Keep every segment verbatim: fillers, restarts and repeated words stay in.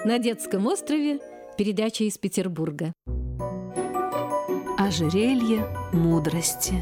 На детском острове передача из Петербурга. Ожерелье мудрости.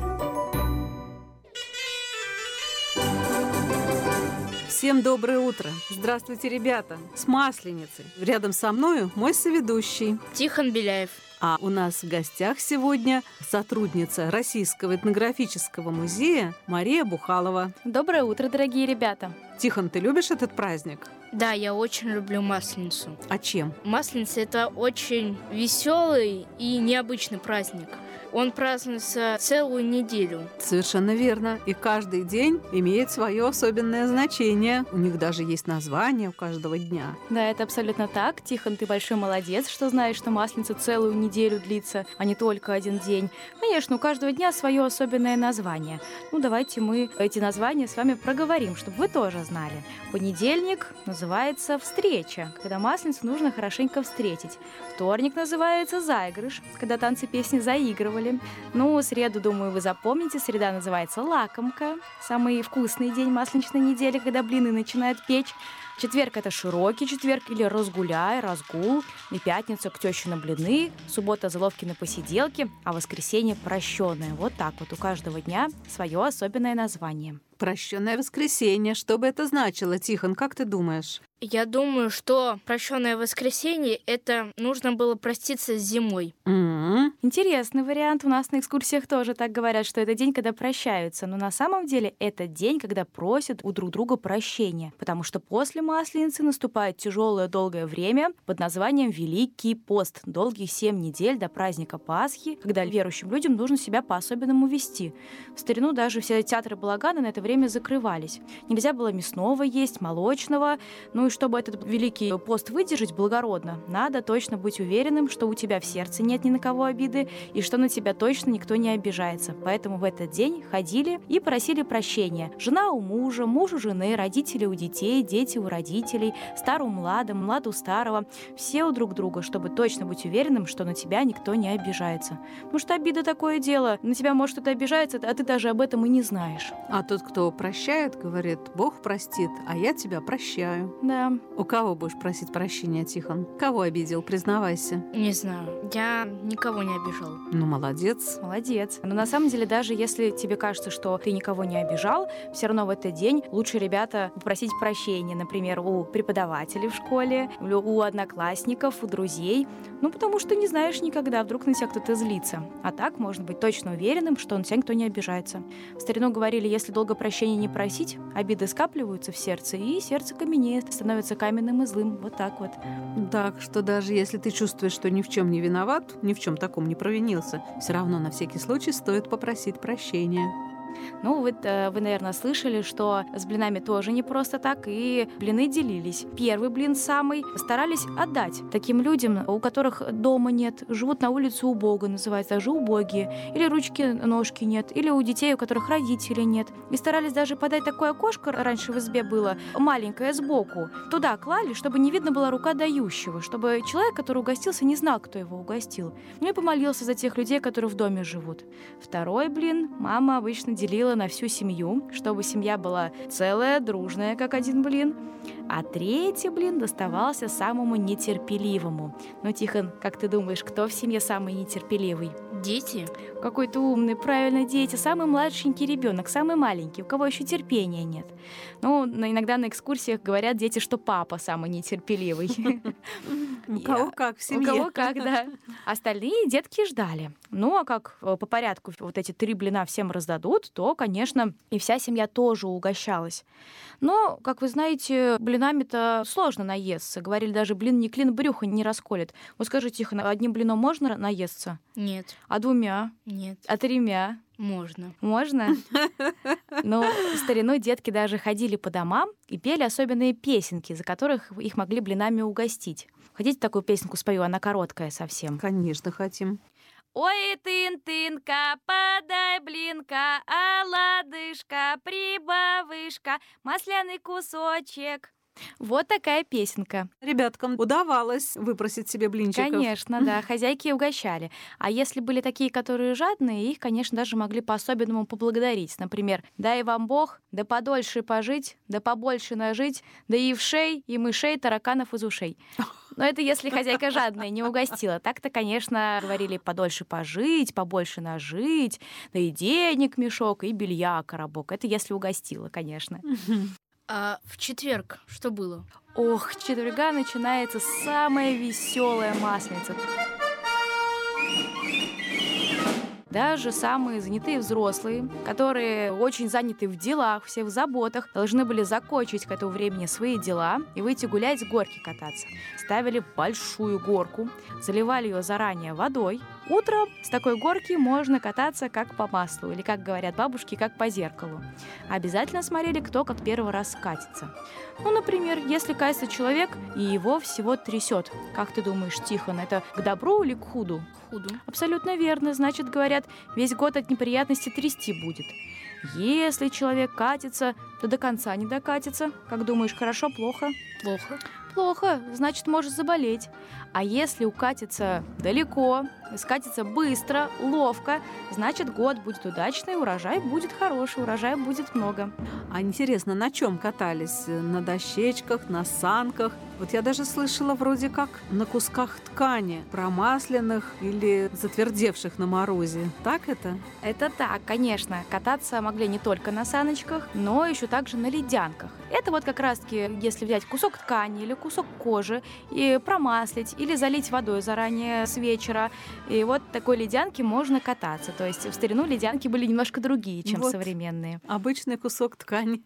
Всем доброе утро! Здравствуйте, ребята! С Масленицей! Рядом со мною мой соведущий Тихон Беляев. А у нас в гостях сегодня сотрудница Российского этнографического музея Мария Бухалова. Доброе утро, дорогие ребята! Тихон, ты любишь этот праздник? Да, я очень люблю Масленицу. А чем? Масленица – это очень веселый и необычный праздник. Он празднуется целую неделю. Совершенно верно. И каждый день имеет свое особенное значение. У них даже есть название у каждого дня. Да, это абсолютно так. Тихон, ты большой молодец, что знаешь, что Масленица целую неделю длится, а не только один день. Конечно, у каждого дня свое особенное название. Ну, давайте мы эти названия с вами проговорим, чтобы вы тоже знали. Понедельник называется «Встреча», когда Масленицу нужно хорошенько встретить. Вторник называется «Заигрыш», когда танцы песни заигрывали. Ну, среду, думаю, вы запомните. Среда называется «Лакомка». Самый вкусный день масленичной недели, когда блины начинают печь. Четверг – это широкий четверг или разгуляй, разгул. И пятница – к тёще на блины. Суббота – заловки на посиделки. А воскресенье – прощённое. Вот так вот у каждого дня свое особенное название. Прощённое воскресенье. Что бы это значило, Тихон, как ты думаешь? Я думаю, что прощённое воскресенье – это нужно было проститься с зимой. Mm-hmm. Интересный вариант. У нас на экскурсиях тоже так говорят, что это день, когда прощаются. Но на самом деле это день, когда просят у друг друга прощения. Потому что после Масленицы наступает тяжелое долгое время под названием Великий пост. Долгих семь недель до праздника Пасхи, когда верующим людям нужно себя по-особенному вести. В старину даже все театры балагана на это время закрывались. Нельзя было мясного есть, молочного. Ну и чтобы этот великий пост выдержать благородно, надо точно быть уверенным, что у тебя в сердце нет ни на кого обиды и что на тебя точно никто не обижается. Поэтому в этот день ходили и просили прощения. Жена у мужа, муж у жены, родители у детей, дети у родителей, стар у млада, млад у старого. Все у друг друга, чтобы точно быть уверенным, что на тебя никто не обижается. Потому что обида такое дело. На тебя, может, кто-то обижается, а ты даже об этом и не знаешь. А тот, кто прощает, говорит: Бог простит, а я тебя прощаю. Да. У кого будешь просить прощения, Тихон? Кого обидел, признавайся? Не знаю. Я никого не обижал. Ну, молодец. Молодец. Но на самом деле, даже если тебе кажется, что ты никого не обижал, все равно в этот день лучше, ребята, попросить прощения, например, у преподавателей в школе, у одноклассников, у друзей. Ну, потому что не знаешь никогда, вдруг на тебя кто-то злится. А так можно быть точно уверенным, что на тебя никто не обижается. В старину говорили, если долго прощения не просить, обиды скапливаются в сердце, и сердце каменеет, становится каменным и злым. Вот так вот. Так что даже если ты чувствуешь, что ни в чем не виноват, ни в чем таком не провинился, все равно на всякий случай стоит попросить прощения. Ну, вы, вы, наверное, слышали, что с блинами тоже не просто так, и блины делились. Первый блин самый старались отдать таким людям, у которых дома нет, живут на улице убого, называется, даже убогие, или ручки-ножки нет, или у детей, у которых родителей нет. И старались даже подать такое окошко, раньше в избе было, маленькое сбоку. Туда клали, чтобы не видно была рука дающего, чтобы человек, который угостился, не знал, кто его угостил. Ну и помолился за тех людей, которые в доме живут. Второй блин мама обычно делила на всю семью, чтобы семья была целая, дружная, как один блин. А третий блин доставался самому нетерпеливому. Ну, Тихон, как ты думаешь, кто в семье самый нетерпеливый? Дети? Какой ты умный, правильно, дети. Самый младшенький ребенок, самый маленький, у кого еще терпения нет. Ну, иногда на экскурсиях говорят дети, что папа самый нетерпеливый. У кого как в семье. У кого как, да. Остальные детки ждали. Ну, а как по порядку вот эти три блина всем раздадут, то, конечно, и вся семья тоже угощалась. Но, как вы знаете, блинами-то сложно наесться. Говорили, даже блин не клин, брюхо не расколет. Вот скажите, Тихон, одним блином можно наесться? Нет. А двумя? Нет. А тремя? Можно. Можно? Но в старину детки даже ходили по домам и пели особенные песенки, за которых их могли блинами угостить. Хотите, такую песенку спою? Она короткая совсем. Конечно, хотим. Ой, тын-тынка, подай блинка, а ладышка, прибавышка, масляный кусочек. Вот такая песенка. Ребяткам удавалось выпросить себе блинчиков. Конечно, да, хозяйки угощали. А если были такие, которые жадные, их, конечно, даже могли по-особенному поблагодарить. Например, дай вам Бог, да подольше пожить, да побольше нажить, да и вшей, и мышей, тараканов из ушей. Но это если хозяйка жадная не угостила. Так-то, конечно, говорили подольше пожить, побольше нажить, да и денег мешок, и белья коробок. Это если угостила, конечно. А в четверг что было? Ох, с четверга начинается самая веселая масленица. Даже самые занятые взрослые, которые очень заняты в делах, все в заботах, должны были закончить к этому времени свои дела и выйти гулять с горки кататься. Ставили большую горку, заливали ее заранее водой. Утром с такой горки можно кататься как по маслу, или, как говорят бабушки, как по зеркалу. Обязательно смотрели, кто как первый раз катится. Ну, например, если катится человек, и его всего трясет. Как ты думаешь, Тихон, это к добру или к худу? Худу. Абсолютно верно. Значит, говорят, весь год от неприятностей трясти будет. Если человек катится, то до конца не докатится. Как думаешь, хорошо, плохо? Плохо. Плохо, значит, может заболеть. А если укатится далеко, скатится быстро, ловко, значит, год будет удачный, урожай будет хороший, урожая будет много. А интересно, на чем катались? На дощечках, на санках? Вот я даже слышала вроде как на кусках ткани, промасленных или затвердевших на морозе. Так это? Это так, конечно. Кататься могли не только на саночках, но еще также на ледянках. Это вот как раз-таки, если взять кусок ткани или кусок кожи и промаслить, или залить водой заранее с вечера. И вот такой ледянке можно кататься. То есть в старину ледянки были немножко другие, чем вот современные. Обычный кусок ткани.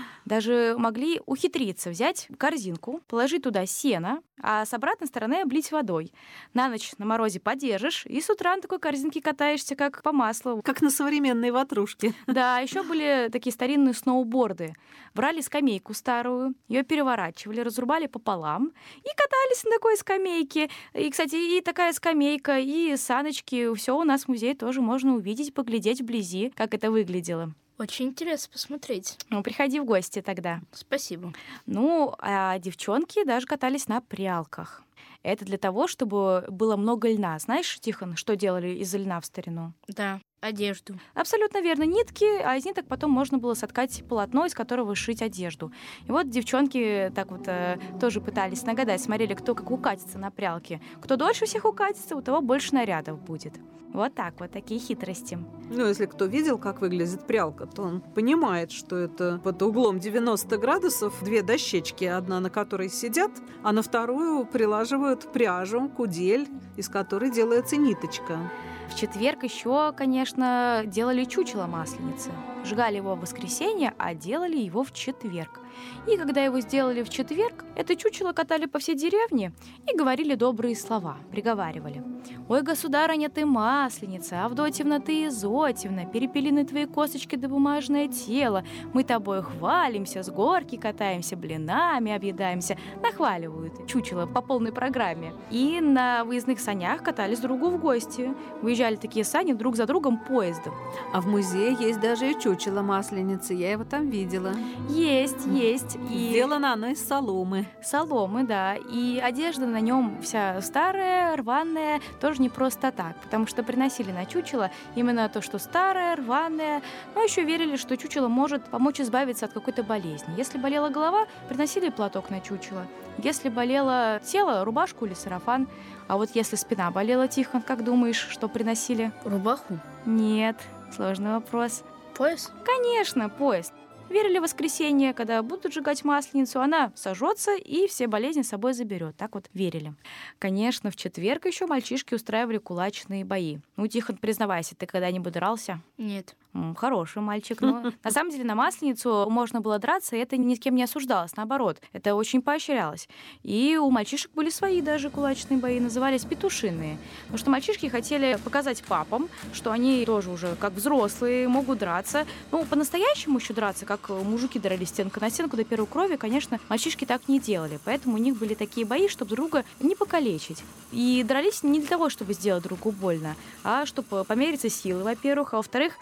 Даже могли ухитриться взять корзинку, положить туда сено, а с обратной стороны облить водой. На ночь на морозе подержишь, и с утра на такой корзинке катаешься, как по маслу. Как на современной ватрушке. Да, еще были такие старинные сноуборды. Брали скамейку старую, ее переворачивали, разрубали пополам и катались на такой скамейке. И, кстати, и такая скамейка, и саночки, все у нас в музее тоже можно увидеть, поглядеть вблизи, как это выглядело. Очень интересно посмотреть. Ну, приходи в гости тогда. Спасибо. Ну, а девчонки даже катались на прялках. Это для того, чтобы было много льна. Знаешь, Тихон, что делали из льна в старину? Да, одежду. Абсолютно верно. Нитки, а из ниток потом можно было соткать полотно, из которого сшить одежду. И вот девчонки так вот э, тоже пытались нагадать, смотрели, кто как укатится на прялке. Кто дольше всех укатится, у того больше нарядов будет. Вот так вот, такие хитрости. Ну, если кто видел, как выглядит прялка, то он понимает, что это под углом девяносто градусов две дощечки, одна на которой сидят, а на вторую прилаживают пряжу, кудель, из которой делается ниточка. В четверг еще, конечно, делали чучело масленицы. Сжигали его в воскресенье, а делали его в четверг. И когда его сделали в четверг, это чучело катали по всей деревне и говорили добрые слова, приговаривали. «Ой, государыня, ты масленица, Авдотьевна, ты Изотьевна, перепелины твои косточки да бумажное тело, мы тобой хвалимся, с горки катаемся, блинами объедаемся», нахваливают чучело по полной программе. И на выездных санях катались другу в гости. Выезжали такие сани друг за другом поездом. А в музее есть даже и чучело масленицы, я его там видела. Есть, есть. И... Сделано оно из соломы. Соломы, да. И одежда на нем вся старая, рваная, тоже не просто так, потому что приносили на чучело именно то, что старое, рваное, но еще верили, что чучело может помочь избавиться от какой-то болезни. Если болела голова, приносили платок на чучело. Если болело тело, рубашку или сарафан. А вот если спина болела, Тихон, как думаешь, что приносили? Рубаху? Нет, сложный вопрос. Пояс? Конечно, пояс. Верили в воскресенье, когда будут сжигать масленицу, она сожжется и все болезни с собой заберет. Так вот верили. Конечно, в четверг еще мальчишки устраивали кулачные бои. Ну, Тихон, признавайся, ты когда-нибудь дрался? Нет. М, Хороший мальчик. Но на самом деле на масленицу можно было драться, и это ни с кем не осуждалось. Наоборот, это очень поощрялось. И у мальчишек были свои даже кулачные бои, назывались петушиные. Потому что мальчишки хотели показать папам, что они тоже уже как взрослые могут драться. Ну, по-настоящему еще драться, как мужики дрались стенка на стенку до первой крови, конечно, мальчишки так не делали. Поэтому у них были такие бои, чтобы друга не покалечить. И дрались не для того, чтобы сделать другу больно, а чтобы помериться силой, во-первых. А во-вторых, как говорят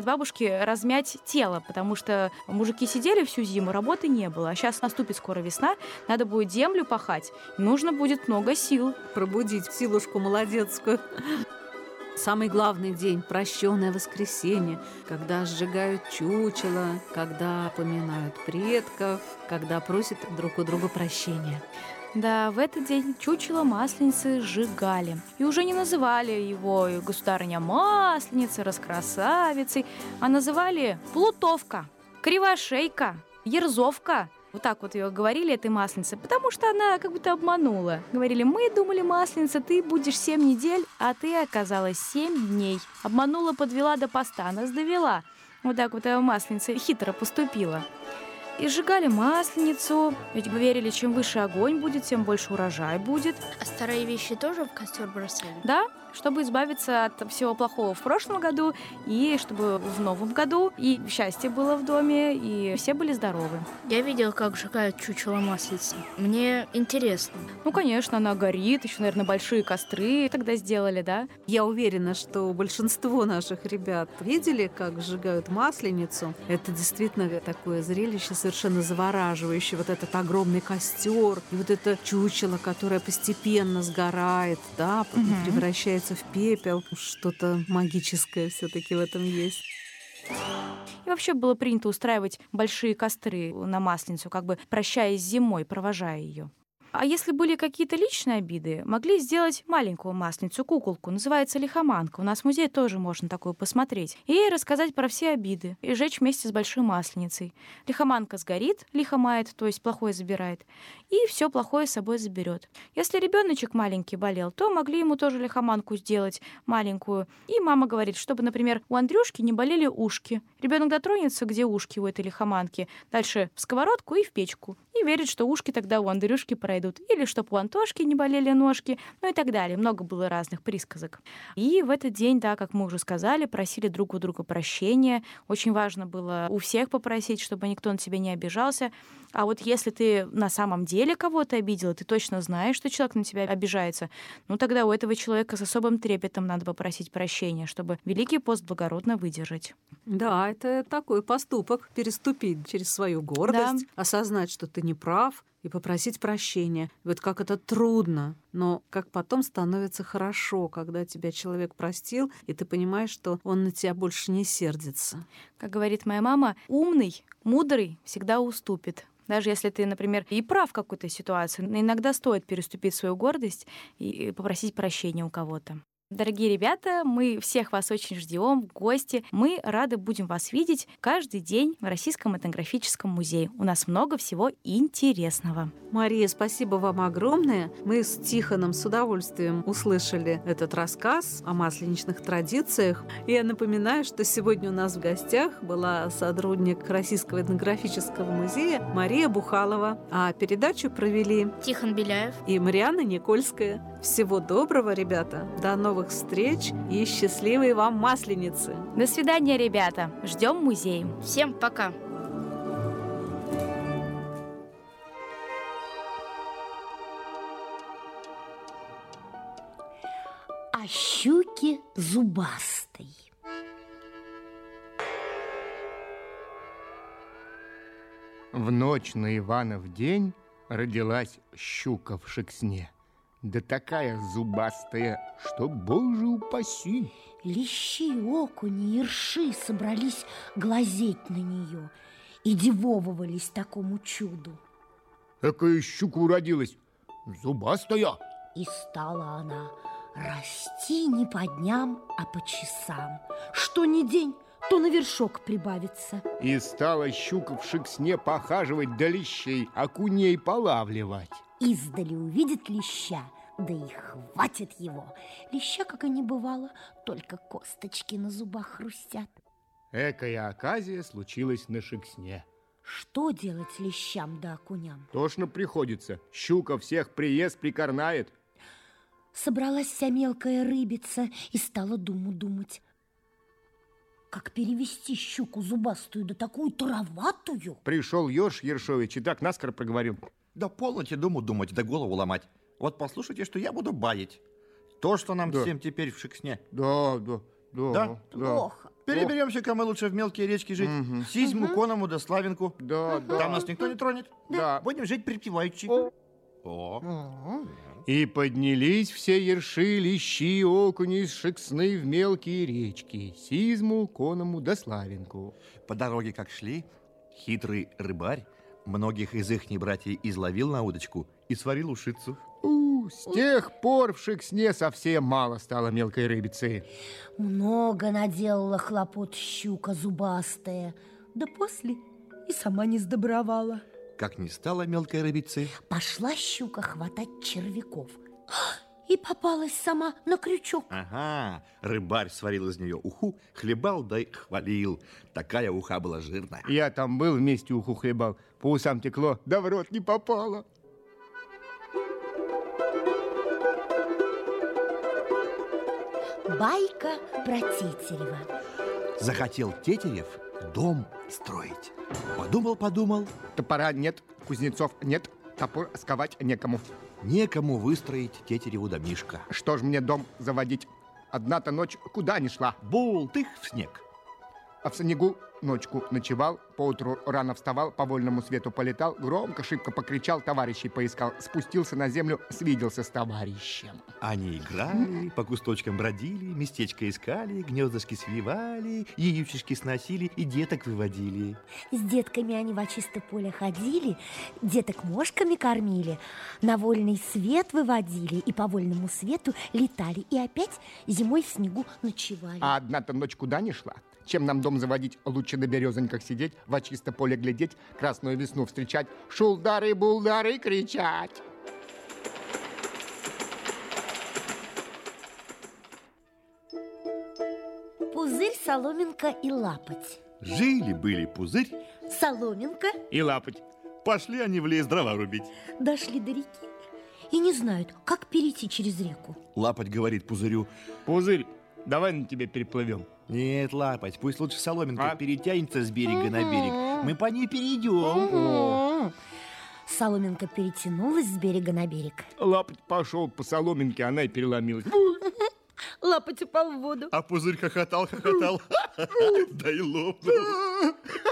от бабушки размять тело, потому что мужики сидели всю зиму, работы не было. А сейчас наступит скоро весна, надо будет землю пахать, нужно будет много сил. Пробудить силушку молодецкую. Самый главный день – прощенное воскресенье, когда сжигают чучело, когда поминают предков, когда просят друг у друга прощения. Да, в этот день чучело Масленицы сжигали. И уже не называли его государыня-масленица, раскрасавицей, а называли Плутовка, Кривошейка, Ерзовка. Вот так вот ее говорили, этой Масленице, потому что она как будто обманула. Говорили: мы думали, Масленица, ты будешь семь недель, а ты оказалась семь дней. Обманула, подвела до поста, нас довела. Вот так вот Масленица хитро поступила. И сжигали Масленицу, ведь верили, чем выше огонь будет, тем больше урожай будет. А старые вещи тоже в костер бросали? Да, чтобы избавиться от всего плохого в прошлом году, и чтобы в новом году и счастье было в доме, и все были здоровы. Я видела, как сжигают чучело Масленицы. Мне интересно. Ну, конечно, она горит, еще, наверное, большие костры тогда сделали, да? Я уверена, что большинство наших ребят видели, как сжигают Масленицу. Это действительно такое зрелище совершенно завораживающее. Вот этот огромный костер, и вот это чучело, которое постепенно сгорает, да, потом угу. превращается в пепел. Что-то магическое все-таки в этом есть. И вообще было принято устраивать большие костры на Масленицу, как бы прощаясь с зимой, провожая ее. А если были какие-то личные обиды, могли сделать маленькую Масленицу, куколку, называется лихоманка. У нас в музее тоже можно такую посмотреть. И ей рассказать про все обиды и жечь вместе с большой Масленицей. Лихоманка сгорит, лихомает, то есть плохое забирает, и все плохое с собой заберет. Если ребеночек маленький болел, то могли ему тоже лихоманку сделать маленькую. И мама говорит, чтобы, например, у Андрюшки не болели ушки. Ребенок дотронется, где ушки у этой лихоманки, дальше в сковородку и в печку. И верит, что ушки тогда у Андрюшки пройдут. Или чтобы у Антошки не болели ножки, ну и так далее. Много было разных присказок. И в этот день, да, как мы уже сказали, просили друг у друга прощения. Очень важно было у всех попросить, чтобы никто на тебя не обижался. А вот если ты на самом деле кого-то обидела, ты точно знаешь, что человек на тебя обижается, ну тогда у этого человека с особым трепетом надо попросить прощения, чтобы Великий пост благородно выдержать. Да, это такой поступок, переступить через свою гордость, да. осознать, что ты не прав, и попросить прощения. Вот как это трудно, но как потом становится хорошо, когда тебя человек простил, и ты понимаешь, что он на тебя больше не сердится. Как говорит моя мама, умный, мудрый всегда уступит. Даже если ты, например, и прав в какой-то ситуации, иногда стоит переступить свою гордость и попросить прощения у кого-то. Дорогие ребята, мы всех вас очень ждем в гости. Мы рады будем вас видеть каждый день в Российском этнографическом музее. У нас много всего интересного. Мария, спасибо вам огромное. Мы с Тихоном с удовольствием услышали этот рассказ о масленичных традициях. И я напоминаю, что сегодня у нас в гостях была сотрудник Российского этнографического музея Мария Бухалова. А передачу провели Тихон Беляев и Марианна Никольская. Всего доброго, ребята. До новых встреч и счастливой вам Масленицы. До свидания, ребята. Ждем музей. Всем пока. О щуке зубастой. В ночь на Иванов день родилась щука в Шексне. Да такая зубастая, что, боже упаси! Лещи, окуни и рши собрались глазеть на нее и дивовывались такому чуду. Какая щука уродилась, зубастая! И стала она расти не по дням, а по часам. Что ни день, то на вершок прибавится. И стала щука в Шексне похаживать до лещей, окуней полавливать. Издали увидит леща, да и хватит его. Леща, как и не бывало, только косточки на зубах хрустят. Экая оказия случилась на Шексне. Что делать лещам да окуням? Тошно приходится. Щука всех приезд прикорнает. Собралась вся мелкая рыбица и стала думу думать. Как перевести щуку зубастую да такую тароватую? Пришел Ёж Ершович и так наскоро проговорил. Да полноте думу думать, да голову ломать. Вот послушайте, что я буду баять. То, что нам да. всем теперь в Шексне. Да, да. Да, Да? Плохо. Переберемся-ка мы лучше в мелкие речки жить. Мгм. Сизьму, Коному да Славинку. Да, да. Там нас никто не тронет. Да. Будем жить припеваючи. О. И поднялись все ерши, лещи, окуни, шексны в мелкие речки, Сизму, Коному да Славинку. По дороге как шли, хитрый рыбарь многих из ихней братьев изловил на удочку и сварил ушицу. У, с тех пор в Шексне совсем мало стало мелкой рыбицы. Много наделала хлопот щука зубастая, да после и сама не сдобровала. Как не стало мелкой рыбицы, Пошла щука хватать червяков и попалась сама на крючок. ага, рыбарь сварил из нее уху, хлебал да и хвалил. Такая уха была жирная. Я там был, вместе уху хлебал, по усам текло, да в рот не попало. Байка про Тетерева. Захотел Тетерев дом строить. Подумал-подумал, Топора нет, кузнецов нет, топор сковать некому. некому выстроить Тетереву домишко. Что ж мне дом заводить? Одна-то ночь куда ни шла, Бултых в снег. а в снегу ночку ночевал, поутру рано вставал, по вольному свету полетал, громко, шибко покричал, товарищей поискал, спустился на землю, свиделся с товарищем. Они играли, по кусточкам бродили, местечко искали, гнездышки свивали, яички сносили и деток выводили. С детками они во чисто поле ходили, деток мошками кормили, на вольный свет выводили и по вольному свету летали, и опять зимой в снегу ночевали. А одна-то ночь куда ни шла. Чем нам дом заводить, лучше на березоньках сидеть, во чисто поле глядеть, красную весну встречать, шулдары-булдары кричать. Пузырь, соломинка и лапоть. Жили-были пузырь, Соломинка И лапоть. пошли они в лес дрова рубить. дошли до реки и не знают, как перейти через реку. Лапоть говорит пузырю: Пузырь, давай на тебе переплывем. нет, Лапоть, пусть лучше соломинка А? перетянется с берега на берег. Мы по ней перейдем. Соломинка перетянулась с берега на берег. Лапоть пошел по соломинке, она и переломилась. Лапоть упал в воду. А пузырь хохотал, хохотал. Да и лопнул.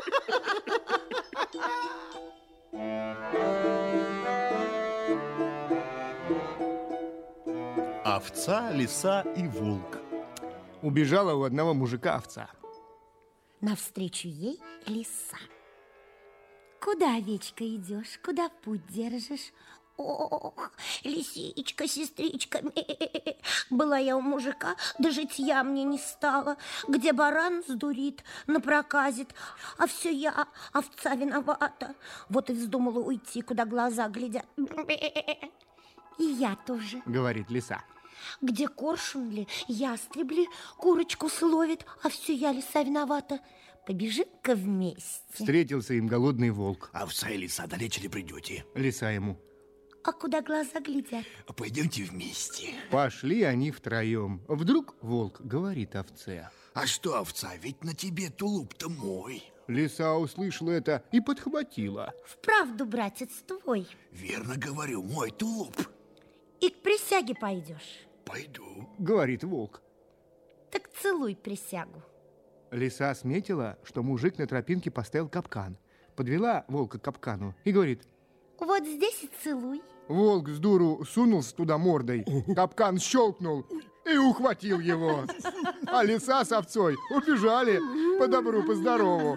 Овца, лиса и волк. Убежала у одного мужика овца. Навстречу ей лиса. Куда, овечка, идешь? Куда путь держишь? Ох, лисичка, сестричка, ме-ме-ме. Была я у мужика, да житья мне не стало. Где баран сдурит, напроказит, а все я, овца, виновата. Вот и вздумала уйти, куда глаза глядят. Ме-ме-ме. И я тоже. Говорит лиса. Где коршун ли, ястреб ли, курочку словит, а все я, лиса, виновата. Побежим-ка вместе. Встретился им голодный волк. Овца и лиса, далече ли придете? Лиса ему. А куда глаза глядят? Пойдемте вместе. Пошли они втроем. Вдруг волк говорит овце. А что, овца, ведь на тебе тулуп-то мой. Лиса услышала это и подхватила. Вправду, братец, твой. Верно говорю, мой тулуп. И к присяге пойдешь. Пойду. Говорит волк. Так целуй присягу. Лиса сметила, что мужик на тропинке поставил капкан. Подвела волка к капкану и говорит. Вот здесь и целуй. Волк с дуру сунулся туда мордой. Капкан щелкнул и ухватил его. А лиса с овцой убежали по добру, по здорову.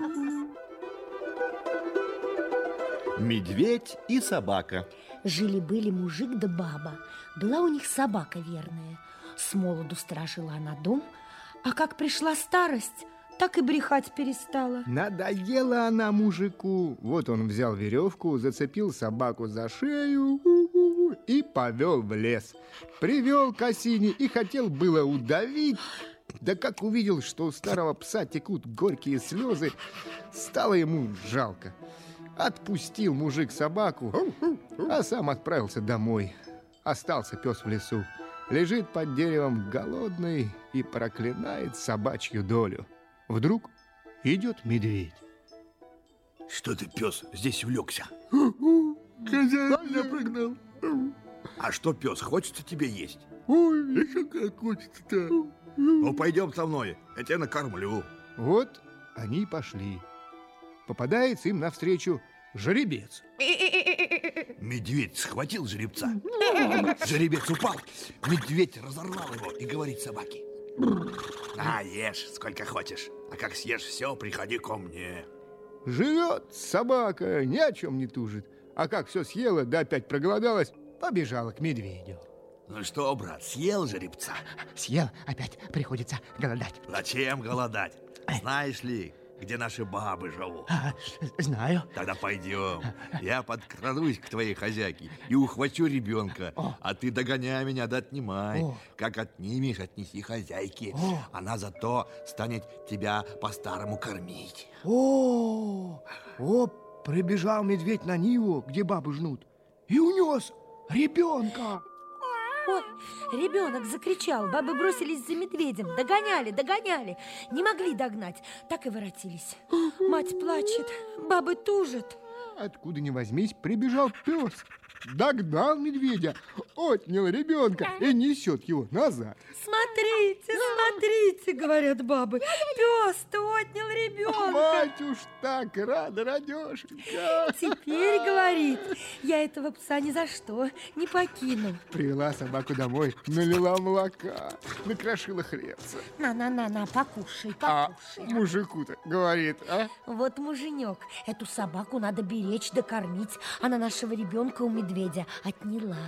Медведь и собака. Жили-были мужик да баба. Была у них собака верная. С молоду сторожила она дом, а как пришла старость, так и брехать перестала. Надоела она мужику. Вот он взял веревку, зацепил собаку за шею и повел в лес. Привел к осине и хотел было удавить. Да как увидел, что у старого пса текут горькие слезы, стало ему жалко. Отпустил мужик собаку, а сам отправился домой. Остался пес в лесу. Лежит под деревом голодный и проклинает собачью долю. Вдруг идет медведь. Что ты, пес, здесь улегся? Хозяин напрыгнул. А что, пес, хочется тебе есть? Ой, еще как хочется-то. Ну, пойдем со мной, я тебя накормлю. Вот они и пошли. Попадается им навстречу жеребец. Медведь схватил жеребца. Жеребец упал, медведь разорвал его и говорит собаке: на, ешь сколько хочешь, а как съешь все, приходи ко мне. Живет собака, ни о чем не тужит. А как все съела, да опять проголодалась, побежала к медведю. Ну что, брат, съел жеребца? Съел, опять приходится голодать. Зачем голодать? Знаешь ли, где наши бабы живут? А, знаю. Тогда пойдем. Я подкрадусь к твоей хозяйке и ухвачу ребенка. О. А ты догоняй меня, да отнимай. О. Как отнимешь, отнеси хозяйке. О. Она зато станет тебя по-старому кормить. О, о, прибежал медведь на ниву, где бабы жнут, и унес ребенка. Ой, ребенок закричал, бабы бросились за медведем, догоняли, догоняли, не могли догнать, так и воротились. Мать плачет, бабы тужат. Откуда ни возьмись, прибежал пес, догнал медведя, отнял ребенка и несет его назад. Смотрите, смотрите, говорят бабы, пес-то отнял ребенка. Мать уж так рада, радешенька. Теперь, говорит, я этого пса ни за что не покину. Привела собаку домой, налила молока, накрошила хлебца. На-на-на-на, покушай, покушай. А мужику-то говорит, а? Вот муженек, эту собаку надо беречь да кормить. Она нашего ребенка у медведя отняла.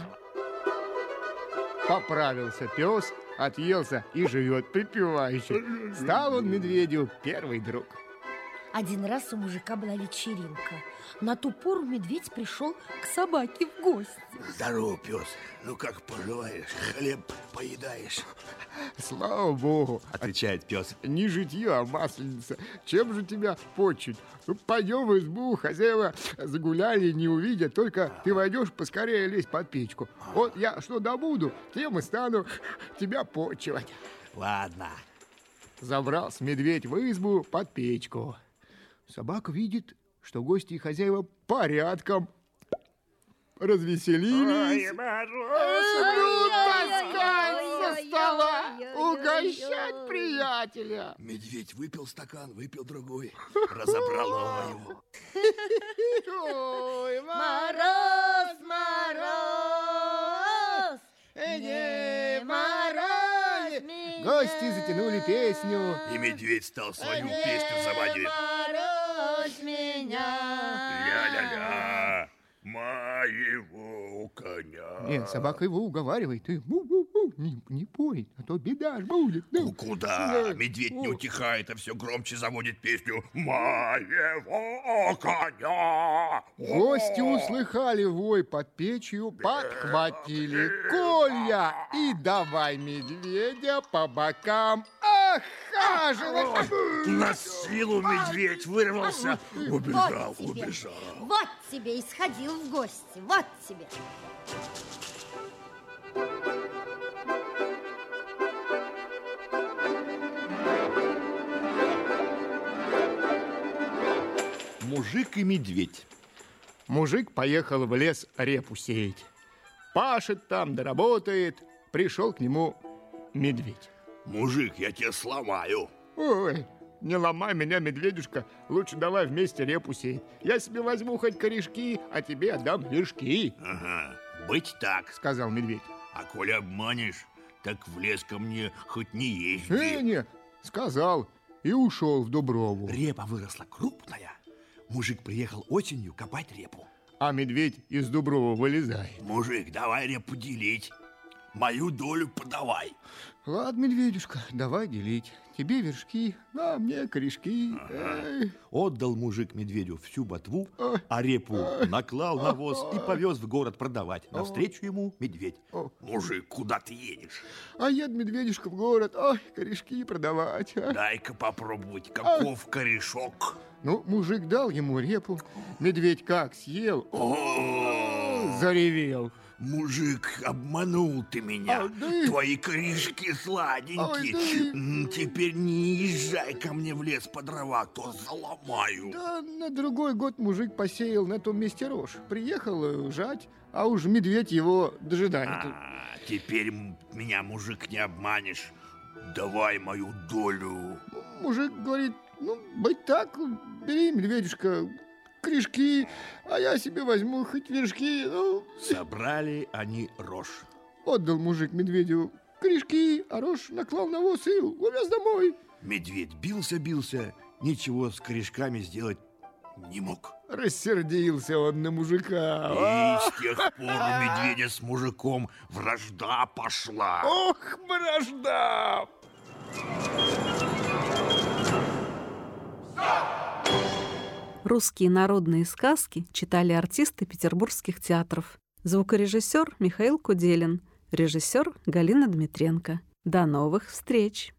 Поправился пес, отъелся и живет припевающе. Стал он медведю первый друг. Один раз у мужика была вечеринка. На ту пору медведь пришел к собаке в гости. Здорово, пес. Ну как поживаешь? Хлеб поедаешь? Слава богу, отвечает пес. Не житье, а масленица. Чем же тебя почить? Пойдем в избу, хозяева загуляли, не увидят. Только ты войдешь, поскорее лезь под печку. Вот я что добуду, тем и стану тебя почивать. Ладно. Забрался медведь в избу под печку. Собака видит, что гости и хозяева порядком развеселились. Ой, таскать со стола, угощать приятеля. Медведь выпил стакан, выпил другой, разобрало его. Ой, мороз, мороз, не морозь меня. Гости затянули песню, и медведь стал свою песню заводить. Ля-ля-ля, моего коня. Нет, собака его уговаривает. Ты му-му-му, не, не пой, а то беда ж будет. Ну куда? Да. Медведь не утихает, а все громче заводит песню моего коня. Гости услыхали вой под печью, подхватили колья и давай медведя по бокам охаживать. На силу медведь вырвался, убежал, вот убежал. Вот тебе и сходил в гости, вот тебе. Мужик и медведь. Мужик поехал в лес репу сеять. Пашет там, да работает. Пришел к нему медведь. Мужик, я тебя сломаю. Ой, не ломай меня, медведюшка. Лучше давай вместе репу сеять. Я себе возьму хоть корешки, а тебе отдам вершки. Ага, быть так, сказал медведь. А коли обманешь, так в лес ко мне хоть не езди. Э, не, сказал и ушел в Дуброву. Репа выросла крупная. Мужик приехал осенью копать репу. А медведь из Дуброва вылезает. Мужик, давай репу делить. Мою долю подавай. Ладно, медведюшка, давай делить. Тебе вершки, а мне корешки. Ага. Отдал мужик медведю всю ботву, а репу наклал на воз и повез в город продавать. Навстречу ему медведь. Мужик, куда ты едешь? А еду, медведюшка, в город. Ой, корешки продавать. А? Дай-ка попробовать, каков а? корешок. Ну, мужик дал ему репу. Медведь как съел, О-о-о, заревел. Мужик, обманул ты меня. А, да. Твои корешки сладенькие. А, да. Теперь не езжай ко мне в лес по дрова, то заломаю. Да, на другой год мужик посеял на том месте рожь. Приехал жать, а уж медведь его дожидает. А, теперь меня, мужик, не обманешь. Давай мою долю. Мужик говорит, ну, быть так, бери, медведюшка, корешки, а я себе возьму хоть вершки. Ну. Собрали они рожь. Отдал мужик медведю корешки, а рожь наклал на воз и увез домой. Медведь бился-бился, ничего с корешками сделать не мог. Рассердился он на мужика. И с тех пор у медведя с мужиком вражда пошла. Ох, вражда! Русские народные сказки читали артисты петербургских театров. Звукорежиссер Михаил Куделин, режиссер Галина Дмитренко. До новых встреч!